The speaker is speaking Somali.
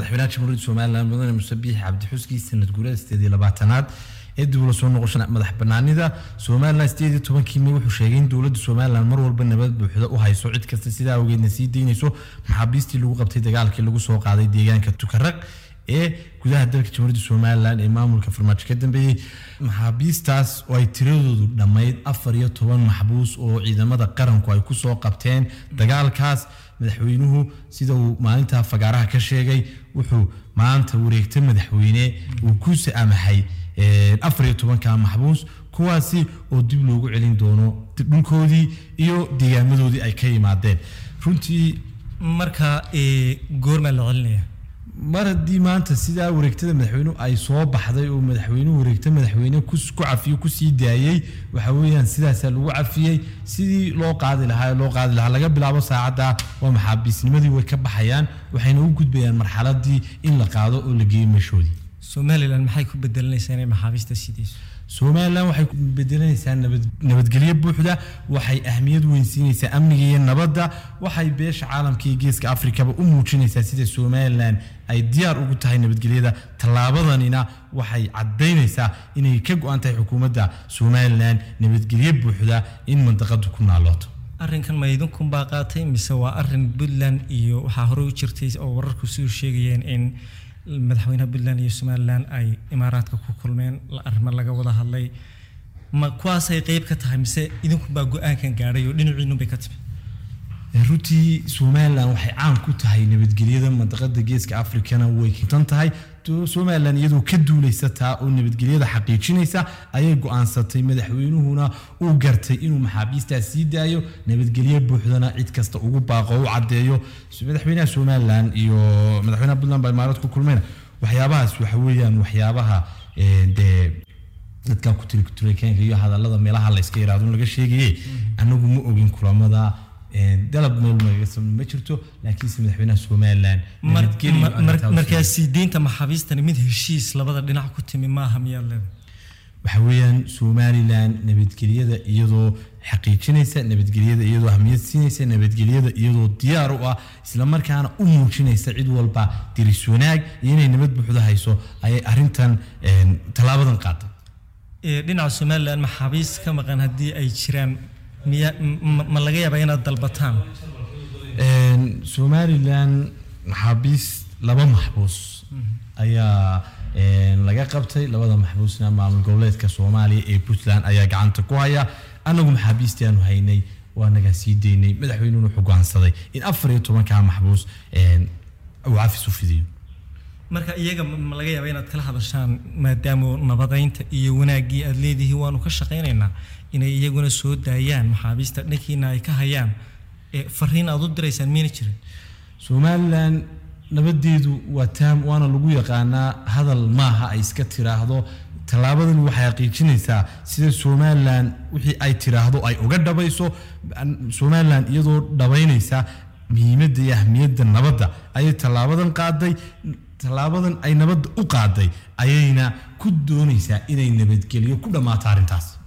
madaxweynaha jamhuuriyadda Soomaaliland mudane Muuse Biixi Cabdi Xusni sanad guurada 28aad ee dawladda soo noqoshada madax banaanida Soomaaliland 18 May wuxuu sheegay in dawladda Soomaaliland mar walba nabad buuxda u hayso cid kasta sida awgeedna sii deynayso maxaabiistii lagu qabtay dagaalkii lagu soo qaaday deegaanka Tukaraq ee gudaha dalka jamhuuriyadda Soomaaliland ee maamulka farmaajo ka dambeeyay maxaabiistaas oo ay tiradoodu dhamayd 14 maxbuus oo ciidamada qaranku ay ku soo qabteen dagaalkaas madaxweynuhu sida uu maalinta fagaaraha ka sheegay wuxuu maanta wareegtay madaxweyne uu ku saamaxay 14 maxbuus kuwaasi oo dib loogu celin doono dhulkoodii iyo deegaamadoodii ay ka yimaadeen runtii marka goorma la celinaya maradii maanta sida wareegtada madaxweynuhu ay soo baxday oo madaxweynuhu wareegtay madaxweyne ku cafiyo ku sii daayay waxa weeyaan sidaas lagu cafiyay sidii loo qaadi lahaa laga bilaabo saacada waa maxaabiisnimadii way ka baxayaan waxayna u gudbayaan marxaladii in la qaado oo la geeyo meeshoodii Soomaaliland maxay ku bedelanaysaa inay maxaabiista sidayso Soomaaliland waxay ku bedelanaysaa nabadgelyo buuxda waxay ahmiyad weyn siinaysaa amniga iyo nabadda waxay beesha caalamka iyo geeska Afrika u muujinaysaa sida Soomaaliland ay diyaar ugu tahay nabadgelyada talaabadanina waxay cadeynaysaa inay ka go'an tahay xukuumadda Soomaaliland nabadgelyo buuxda in mandaqadu ku naalooto arrinkan ma idinku baaqatay mise waa arrin Puntland iyo waxa hore u jirtay oo wararku soo sheegayeen in madaxweynaha Puntland iyo Soomaaliland ay imaaraadka ku kulmeen arrimo laga wada hadlay ma kuwaas ay qayb ka tahay mise idinku baa go'aankan gaadhay oo dhinaciinu bay ka timi runtii Soomaaliland waxay caan ku tahay nabadgelyada mandaqada geeska Afrikana way kintan tahay Soomaaliland iyadoo ka duuleysata oo nabadgelyada xaqiijinaysa ayay go'aansatay madaxweynuhuna uu gartay inuu maxaabiistaas sii daayo nabadgelyo buuxdana cid kasta ugu baaqo oo cadeeyo madaxweynaha Soomaaliland iyo madaxweynaha Puntland baa imaaraad ku kulmeen waxyaabahaas waxa weeyaan waxyaabaha dadka ku tiri Kenya iyo hadallada meelaha la iska yiraahdo laga sheegay anagu ma ogin kulamada dalab meel ma jirto laakiin madaxweynaha Soomaaliland markaas deynta maxaabiistani mid heshiis labada dhinac ku timi maaha miyaad waxa weeyaan Soomaaliland nabadgelyada iyadoo xaqiijinaysa nabadgelyada iyadoo ahmiyad siinaysa nabadgelyada iyadoo diyaar u ah isla markaana u muujinaysa cid walba diris wanaag inay nabad buuxda hayso ay arintan talaabadan qaaday dhinaca Soomaaliland maxaabiis ka maqan hadii ay jiraan ma laga yaabaa inaad dalbataan Soomaaliland maxaabiis laba maxbuus ayaa laga qabtay labada maxbuusna maamul goboleedka Soomaaliya ee Puntland ayaa gacanta ku haya anagu maxaabiistaanu haynay waa naga sii deynay madaxweynuhu wuxuu go'aansaday in 14 maxbuus uu cafis u fidiyo marka iyaga ma laga yaabaa inaad kala hadashaan maadaama nabadeynta iyo wanaagii aad leedihiin waanu ka shaqeynaynaa inay iyaguna soo daayaan maxaabiista dhankiina ay ka hayaan fariin aad u direysaan miina jirin Soomaaliland nabadeedu waa taam waana lagu yaqaanaa hadal maaha ay iska tiraahdo talaabadan waxay xaqiijinaysaa sida Soomaaliland wixii ay tiraahdo ay uga dhabayso Soomaaliland iyadoo dhabaynaysa muhiimadda iyo ahmiyadda nabadda ay talaabadan ay nabadda u qaaday ayayna ku doonaysaa inay nabadgelyo ku dhamaato arintaas